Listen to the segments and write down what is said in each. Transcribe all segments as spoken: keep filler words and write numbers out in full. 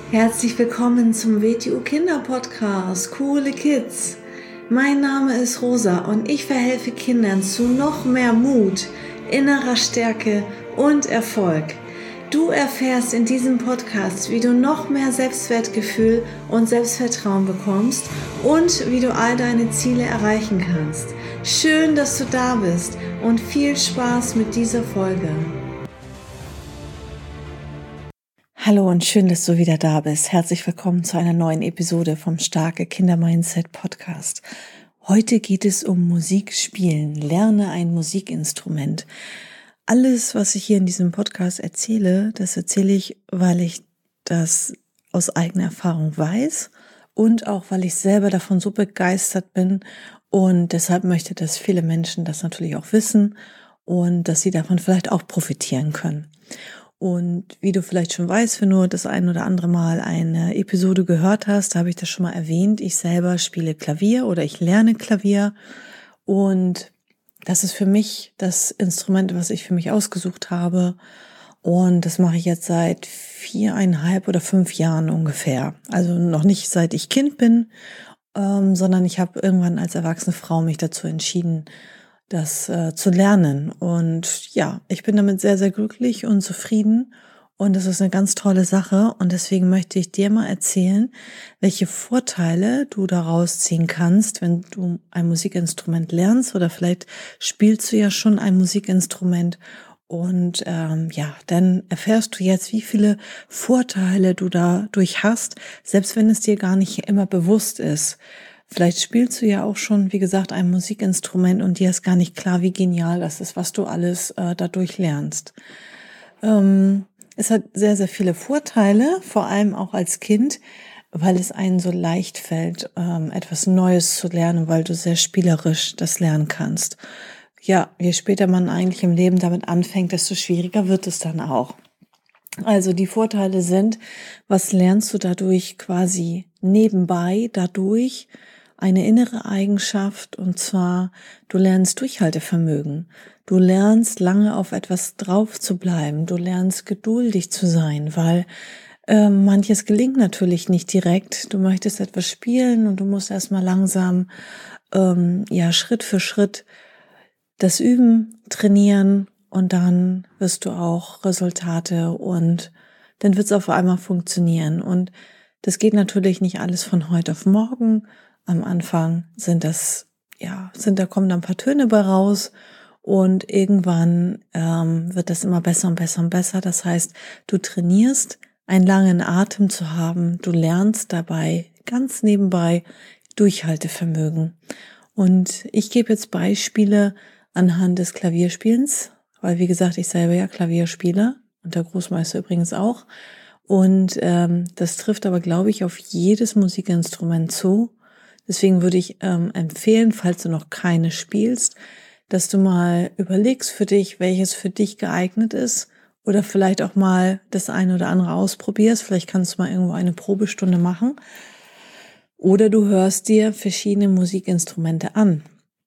Herzlich willkommen zum W T U Kinder Podcast, Coole Kids. Mein Name ist Rosa und ich verhelfe Kindern zu noch mehr Mut, innerer Stärke und Erfolg. Du erfährst in diesem Podcast, wie du noch mehr Selbstwertgefühl und Selbstvertrauen bekommst und wie du all deine Ziele erreichen kannst. Schön, dass du da bist und viel Spaß mit dieser Folge. Hallo und schön, dass du wieder da bist. Herzlich willkommen zu einer neuen Episode vom Starke Kinder Mindset Podcast. Heute geht es um Musik spielen. Lerne ein Musikinstrument. Alles, was ich hier in diesem Podcast erzähle, das erzähle ich, weil ich das aus eigener Erfahrung weiß und auch, weil ich selber davon so begeistert bin und deshalb möchte, dass viele Menschen das natürlich auch wissen und dass sie davon vielleicht auch profitieren können. Und wie du vielleicht schon weißt, wenn du das ein oder andere Mal eine Episode gehört hast, habe ich das schon mal erwähnt. Ich selber spiele Klavier oder ich lerne Klavier und das ist für mich das Instrument, was ich für mich ausgesucht habe. Und das mache ich jetzt seit viereinhalb oder fünf Jahren ungefähr. Also noch nicht seit ich Kind bin, ähm, sondern ich habe irgendwann als erwachsene Frau mich dazu entschieden, das äh, zu lernen. Und ja, ich bin damit sehr, sehr glücklich und zufrieden. Und das ist eine ganz tolle Sache. Und deswegen möchte ich dir mal erzählen, welche Vorteile du daraus ziehen kannst, wenn du ein Musikinstrument lernst. Oder vielleicht spielst du ja schon ein Musikinstrument. Und ähm, ja, dann erfährst du jetzt, wie viele Vorteile du dadurch hast, selbst wenn es dir gar nicht immer bewusst ist. Vielleicht spielst du ja auch schon, wie gesagt, ein Musikinstrument und dir ist gar nicht klar, wie genial das ist, was du alles äh, dadurch lernst. Ähm, es hat sehr, sehr viele Vorteile, vor allem auch als Kind, weil es einem so leicht fällt, ähm, etwas Neues zu lernen, weil du sehr spielerisch das lernen kannst. Ja, je später man eigentlich im Leben damit anfängt, desto schwieriger wird es dann auch. Also die Vorteile sind, was lernst du dadurch quasi nebenbei, dadurch eine innere Eigenschaft, und zwar du lernst Durchhaltevermögen. Du lernst lange auf etwas drauf zu bleiben. Du lernst geduldig zu sein, weil äh, manches gelingt natürlich nicht direkt. Du möchtest etwas spielen und du musst erstmal langsam, ähm, ja, Schritt für Schritt das üben, trainieren und dann wirst du auch Resultate und dann wird es auf einmal funktionieren. Und das geht natürlich nicht alles von heute auf morgen. Am Anfang sind das, ja, sind da kommen da ein paar Töne bei raus und irgendwann ähm, wird das immer besser und besser und besser. Das heißt, du trainierst, einen langen Atem zu haben. Du lernst dabei ganz nebenbei Durchhaltevermögen. Und ich gebe jetzt Beispiele anhand des Klavierspielens, weil wie gesagt, ich selber ja Klavier spiele und der Großmeister übrigens auch. Und ähm, das trifft aber, glaube ich, auf jedes Musikinstrument zu. Deswegen würde ich ähm, empfehlen, falls du noch keine spielst, dass du mal überlegst für dich, welches für dich geeignet ist oder vielleicht auch mal das eine oder andere ausprobierst. Vielleicht kannst du mal irgendwo eine Probestunde machen oder du hörst dir verschiedene Musikinstrumente an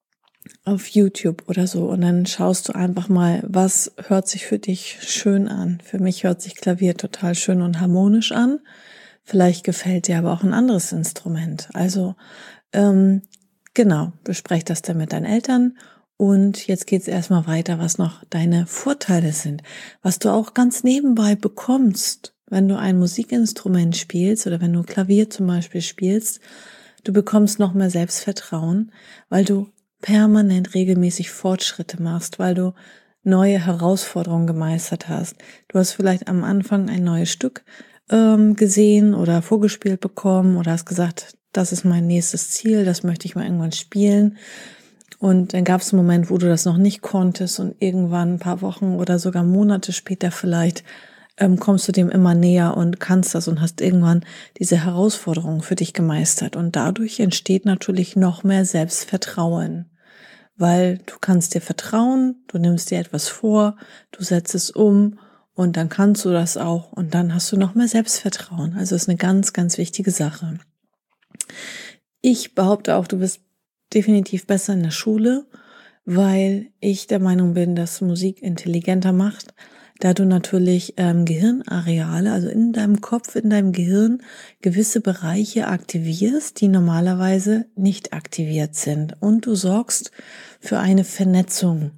auf YouTube oder so und dann schaust du einfach mal, was hört sich für dich schön an. Für mich hört sich Klavier total schön und harmonisch an. Vielleicht gefällt dir aber auch ein anderes Instrument. Also ähm, genau, besprech das dann mit deinen Eltern und jetzt geht's erstmal weiter, was noch deine Vorteile sind, was du auch ganz nebenbei bekommst, wenn du ein Musikinstrument spielst oder wenn du Klavier zum Beispiel spielst. Du bekommst noch mehr Selbstvertrauen, weil du permanent regelmäßig Fortschritte machst, weil du neue Herausforderungen gemeistert hast. Du hast vielleicht am Anfang ein neues Stück ähm, gesehen oder vorgespielt bekommen oder hast gesagt, das ist mein nächstes Ziel, das möchte ich mal irgendwann spielen. Und dann gab es einen Moment, wo du das noch nicht konntest und irgendwann ein paar Wochen oder sogar Monate später vielleicht ähm, kommst du dem immer näher und kannst das und hast irgendwann diese Herausforderung für dich gemeistert. Und dadurch entsteht natürlich noch mehr Selbstvertrauen. Weil du kannst dir vertrauen, du nimmst dir etwas vor, du setzt es um und dann kannst du das auch und dann hast du noch mehr Selbstvertrauen. Also es ist eine ganz, ganz wichtige Sache. Ich behaupte auch, du bist definitiv besser in der Schule, weil ich der Meinung bin, dass Musik intelligenter macht, da du natürlich ähm, Gehirnareale, also in deinem Kopf, in deinem Gehirn gewisse Bereiche aktivierst, die normalerweise nicht aktiviert sind. Und du sorgst für eine Vernetzung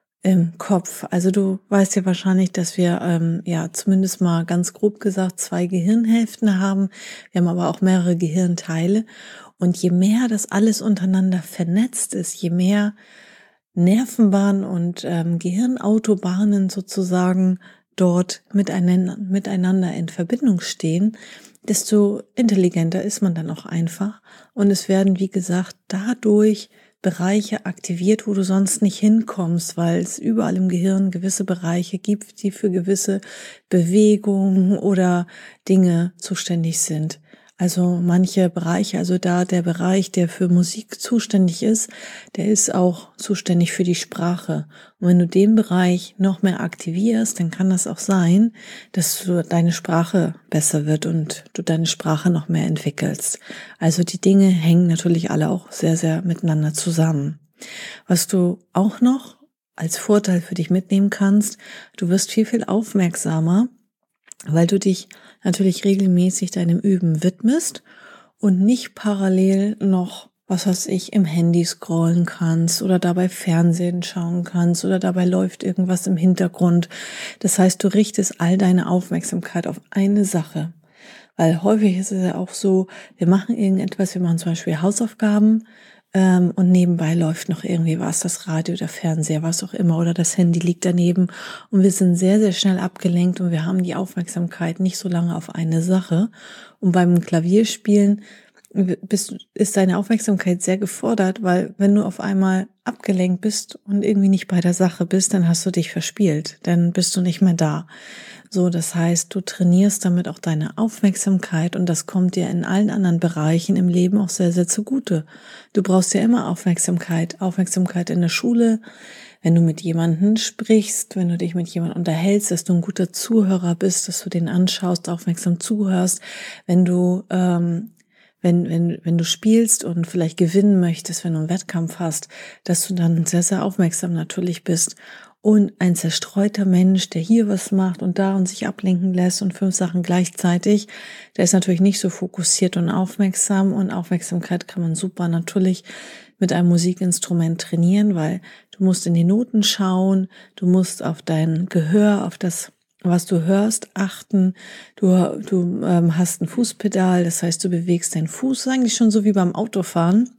im Kopf. Also du weißt ja wahrscheinlich, dass wir ähm, ja zumindest mal ganz grob gesagt zwei Gehirnhälften haben. Wir haben aber auch mehrere Gehirnteile. Und je mehr das alles untereinander vernetzt ist, je mehr Nervenbahnen und ähm, Gehirnautobahnen sozusagen dort miteinander, miteinander in Verbindung stehen, desto intelligenter ist man dann auch einfach. Und es werden, wie gesagt, dadurch Bereiche aktiviert, wo du sonst nicht hinkommst, weil es überall im Gehirn gewisse Bereiche gibt, die für gewisse Bewegungen oder Dinge zuständig sind. Also manche Bereiche, also da der Bereich, der für Musik zuständig ist, der ist auch zuständig für die Sprache. Und wenn du den Bereich noch mehr aktivierst, dann kann das auch sein, dass du deine Sprache besser wird und du deine Sprache noch mehr entwickelst. Also die Dinge hängen natürlich alle auch sehr, sehr miteinander zusammen. Was du auch noch als Vorteil für dich mitnehmen kannst, du wirst viel, viel aufmerksamer, weil du dich natürlich regelmäßig deinem Üben widmest und nicht parallel noch, was weiß ich, im Handy scrollen kannst oder dabei Fernsehen schauen kannst oder dabei läuft irgendwas im Hintergrund. Das heißt, du richtest all deine Aufmerksamkeit auf eine Sache. Weil häufig ist es ja auch so, wir machen irgendetwas, wir machen zum Beispiel Hausaufgaben, Ähm, und nebenbei läuft noch irgendwie was, das Radio, der Fernseher, was auch immer, oder das Handy liegt daneben und wir sind sehr, sehr schnell abgelenkt und wir haben die Aufmerksamkeit nicht so lange auf eine Sache. Und beim Klavierspielen bist, ist deine Aufmerksamkeit sehr gefordert, weil wenn du auf einmal abgelenkt bist und irgendwie nicht bei der Sache bist, dann hast du dich verspielt, dann bist du nicht mehr da. So, das heißt, du trainierst damit auch deine Aufmerksamkeit und das kommt dir in allen anderen Bereichen im Leben auch sehr, sehr zugute. Du brauchst ja immer Aufmerksamkeit, Aufmerksamkeit in der Schule, wenn du mit jemandem sprichst, wenn du dich mit jemandem unterhältst, dass du ein guter Zuhörer bist, dass du den anschaust, aufmerksam zuhörst, wenn du ähm, wenn wenn wenn du spielst und vielleicht gewinnen möchtest, wenn du einen Wettkampf hast, dass du dann sehr, sehr aufmerksam natürlich bist. Und ein zerstreuter Mensch, der hier was macht und da und sich ablenken lässt und fünf Sachen gleichzeitig, der ist natürlich nicht so fokussiert und aufmerksam. Und Aufmerksamkeit kann man super natürlich mit einem Musikinstrument trainieren, weil du musst in die Noten schauen, du musst auf dein Gehör, auf das, was du hörst, achten. Du, du ähm, hast ein Fußpedal, das heißt, du bewegst deinen Fuß, eigentlich schon so wie beim Autofahren.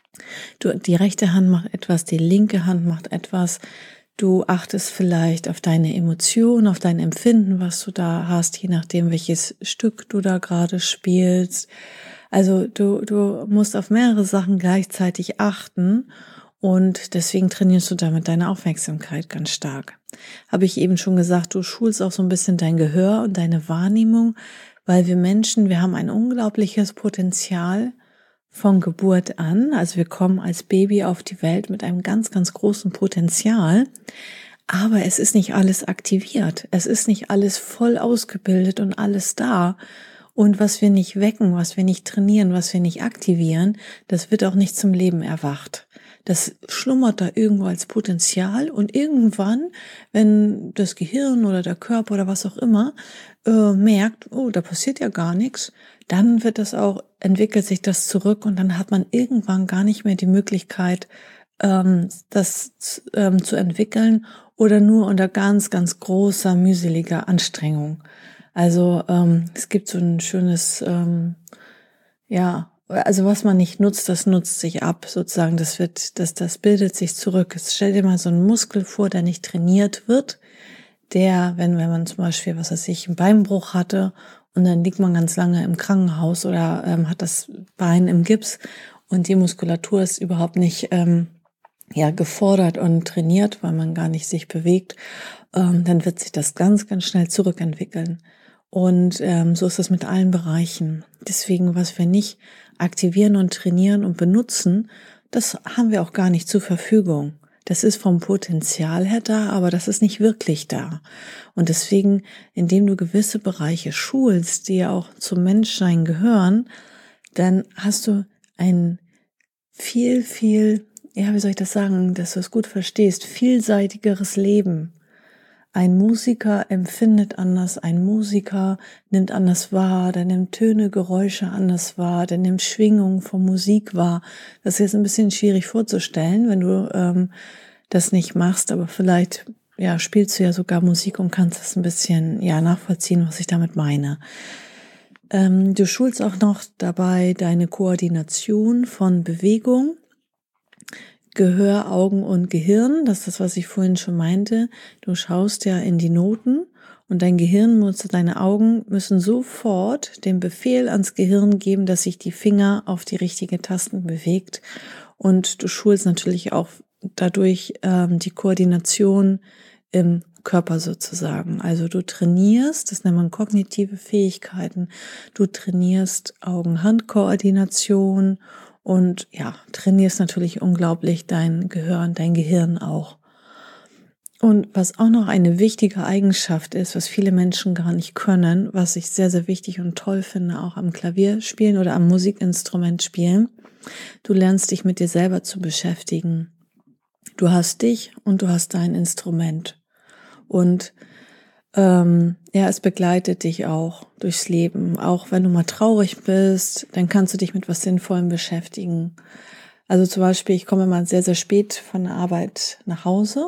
Du, die rechte Hand macht etwas, die linke Hand macht etwas. Du achtest vielleicht auf deine Emotionen, auf dein Empfinden, was du da hast, je nachdem, welches Stück du da gerade spielst. Also du, du musst auf mehrere Sachen gleichzeitig achten und deswegen trainierst du damit deine Aufmerksamkeit ganz stark. Habe ich eben schon gesagt, du schulst auch so ein bisschen dein Gehör und deine Wahrnehmung, weil wir Menschen, wir haben ein unglaubliches Potenzial, von Geburt an, also wir kommen als Baby auf die Welt mit einem ganz, ganz großen Potenzial, aber es ist nicht alles aktiviert, es ist nicht alles voll ausgebildet und alles da. Und was wir nicht wecken, was wir nicht trainieren, was wir nicht aktivieren, das wird auch nicht zum Leben erwacht. Das schlummert da irgendwo als Potenzial und irgendwann, wenn das Gehirn oder der Körper oder was auch immer äh, merkt, oh, da passiert ja gar nichts, dann wird das auch, entwickelt sich das zurück und dann hat man irgendwann gar nicht mehr die Möglichkeit, ähm, das ähm, zu entwickeln oder nur unter ganz, ganz großer, mühseliger Anstrengung. Also ähm, es gibt so ein schönes, ähm, ja, also was man nicht nutzt, das nutzt sich ab, sozusagen. Das wird, das, das bildet sich zurück. Jetzt stell dir mal so einen Muskel vor, der nicht trainiert wird, der, wenn, wenn man zum Beispiel, was weiß ich, einen Beinbruch hatte und dann liegt man ganz lange im Krankenhaus oder ähm, hat das Bein im Gips und die Muskulatur ist überhaupt nicht ähm, ja gefordert und trainiert, weil man gar nicht sich bewegt, ähm, dann wird sich das ganz, ganz schnell zurückentwickeln. Und ähm, so ist das mit allen Bereichen. Deswegen, was wir nicht aktivieren und trainieren und benutzen, das haben wir auch gar nicht zur Verfügung. Das ist vom Potenzial her da, aber das ist nicht wirklich da. Und deswegen, indem du gewisse Bereiche schulst, die ja auch zum Menschsein gehören, dann hast du ein viel, viel, ja, wie soll ich das sagen, dass du es gut verstehst, vielseitigeres Leben. ein Musiker empfindet anders, ein Musiker nimmt anders wahr, der nimmt Töne, Geräusche anders wahr, der nimmt Schwingungen von Musik wahr. Das ist jetzt ein bisschen schwierig vorzustellen, wenn du ähm, das nicht machst, aber vielleicht ja spielst du ja sogar Musik und kannst es ein bisschen ja nachvollziehen, was ich damit meine. Ähm, du schulst auch noch dabei deine Koordination von Bewegung, Gehör, Augen und Gehirn. Das ist das, was ich vorhin schon meinte. Du schaust ja in die Noten und dein Gehirn muss, deine Augen müssen sofort den Befehl ans Gehirn geben, dass sich die Finger auf die richtige Tasten bewegt. Und du schulst natürlich auch dadurch ähm, die Koordination im Körper sozusagen. Also du trainierst, das nennt man kognitive Fähigkeiten, du trainierst Augen-Hand-Koordination und ja, trainierst natürlich unglaublich dein Gehör und dein Gehirn auch. Und was auch noch eine wichtige Eigenschaft ist, was viele Menschen gar nicht können, was ich sehr, sehr wichtig und toll finde, auch am Klavier spielen oder am Musikinstrument spielen, du lernst dich mit dir selber zu beschäftigen. Du hast dich und du hast dein Instrument. Und ähm, ja, es begleitet dich auch durchs Leben. Auch wenn du mal traurig bist, dann kannst du dich mit was Sinnvollem beschäftigen. Also zum Beispiel, ich komme mal sehr, sehr spät von der Arbeit nach Hause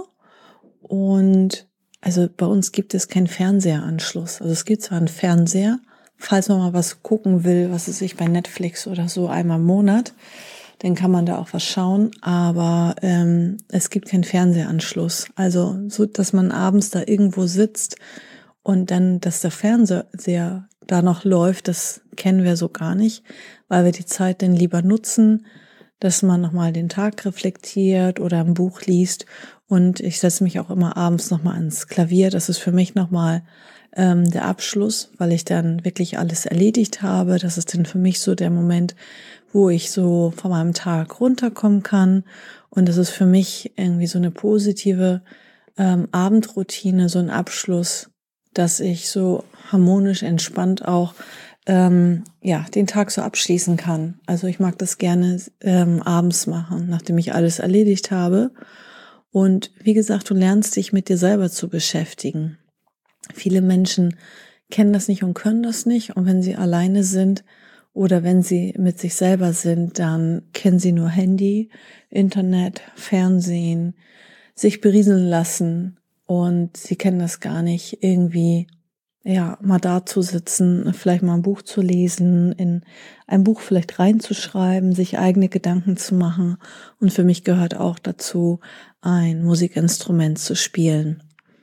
und also bei uns gibt es keinen Fernseheranschluss. Also es gibt zwar einen Fernseher, falls man mal was gucken will, was es sich bei Netflix oder so einmal im Monat, dann kann man da auch was schauen, aber ähm, es gibt keinen Fernsehanschluss. Also so, dass man abends da irgendwo sitzt und dann, dass der Fernseher da noch läuft, das kennen wir so gar nicht, weil wir die Zeit dann lieber nutzen, dass man nochmal den Tag reflektiert oder ein Buch liest. Und ich setze mich auch immer abends nochmal ans Klavier. Das ist für mich nochmal ähm, der Abschluss, weil ich dann wirklich alles erledigt habe. Das ist dann für mich so der Moment, wo ich so von meinem Tag runterkommen kann. Und das ist für mich irgendwie so eine positive ähm, Abendroutine, so ein Abschluss, dass ich so harmonisch entspannt auch ähm, ja den Tag so abschließen kann. Also ich mag das gerne ähm, abends machen, nachdem ich alles erledigt habe. Und wie gesagt, du lernst dich mit dir selber zu beschäftigen. Viele Menschen kennen das nicht und können das nicht. Und wenn sie alleine sind oder wenn sie mit sich selber sind, dann kennen sie nur Handy, Internet, Fernsehen, sich berieseln lassen. Und sie kennen das gar nicht, irgendwie ja mal da zu sitzen, vielleicht mal ein Buch zu lesen, in ein Buch vielleicht reinzuschreiben, sich eigene Gedanken zu machen. Und für mich gehört auch dazu, ein Musikinstrument zu spielen.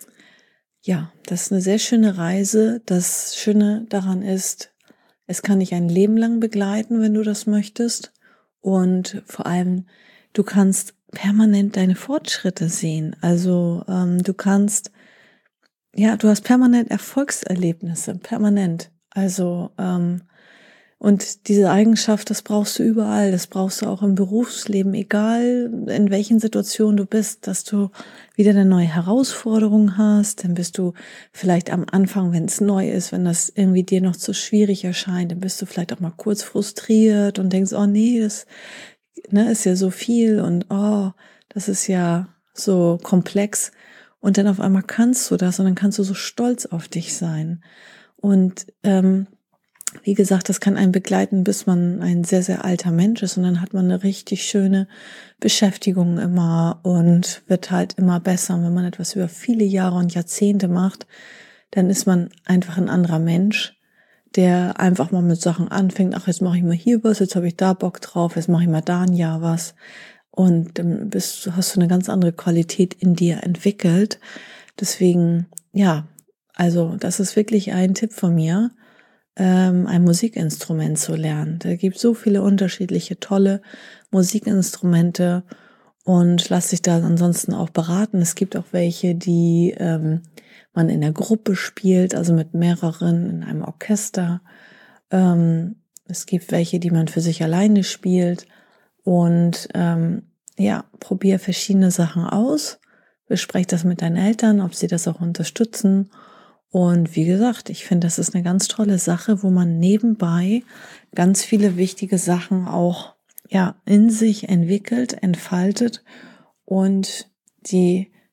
Ja, das ist eine sehr schöne Reise. Das Schöne daran ist, es kann dich ein Leben lang begleiten, wenn du das möchtest. Und vor allem, du kannst permanent deine Fortschritte sehen. Also ähm, du kannst, ja, du hast permanent Erfolgserlebnisse, permanent. Also ähm, und diese Eigenschaft, das brauchst du überall, das brauchst du auch im Berufsleben, egal in welchen Situationen du bist, dass du wieder eine neue Herausforderung hast, dann bist du vielleicht am Anfang, wenn es neu ist, wenn das irgendwie dir noch zu schwierig erscheint, dann bist du vielleicht auch mal kurz frustriert und denkst, oh nee, das ne, ist ja so viel und oh, das ist ja so komplex und dann auf einmal kannst du das und dann kannst du so stolz auf dich sein und ähm, wie gesagt, das kann einen begleiten, bis man ein sehr, sehr alter Mensch ist und dann hat man eine richtig schöne Beschäftigung immer und wird halt immer besser. Und wenn man etwas über viele Jahre und Jahrzehnte macht, dann ist man einfach ein anderer Mensch, der einfach mal mit Sachen anfängt. Ach, jetzt mache ich mal hier was, jetzt habe ich da Bock drauf, jetzt mache ich mal da ein Jahr was. Und dann bist, hast du eine ganz andere Qualität in dir entwickelt. Deswegen, ja, also das ist wirklich ein Tipp von mir, ein Musikinstrument zu lernen. Da gibt so viele unterschiedliche tolle Musikinstrumente und lass dich da ansonsten auch beraten. Es gibt auch welche, die ähm, man in der Gruppe spielt, also mit mehreren in einem Orchester. Ähm, es gibt welche, die man für sich alleine spielt und ähm, ja, probier verschiedene Sachen aus. Besprech das mit deinen Eltern, ob sie das auch unterstützen. Und wie gesagt, ich finde, das ist eine ganz tolle Sache, wo man nebenbei ganz viele wichtige Sachen auch ja in sich entwickelt, entfaltet und die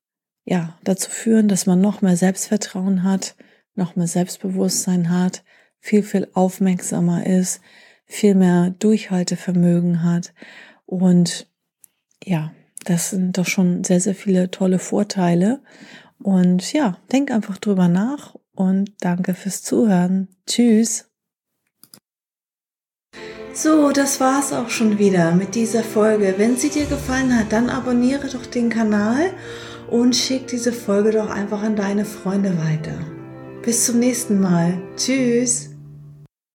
ja, dazu führen, dass man noch mehr Selbstvertrauen hat, noch mehr Selbstbewusstsein hat, viel, viel aufmerksamer ist, viel mehr Durchhaltevermögen hat. Und ja, das sind doch schon sehr, sehr viele tolle Vorteile. Und ja, denk einfach drüber nach und danke fürs Zuhören. Tschüss. So, das war's auch schon wieder mit dieser Folge. Wenn sie dir gefallen hat, dann abonniere doch den Kanal und schick diese Folge doch einfach an deine Freunde weiter. Bis zum nächsten Mal. Tschüss.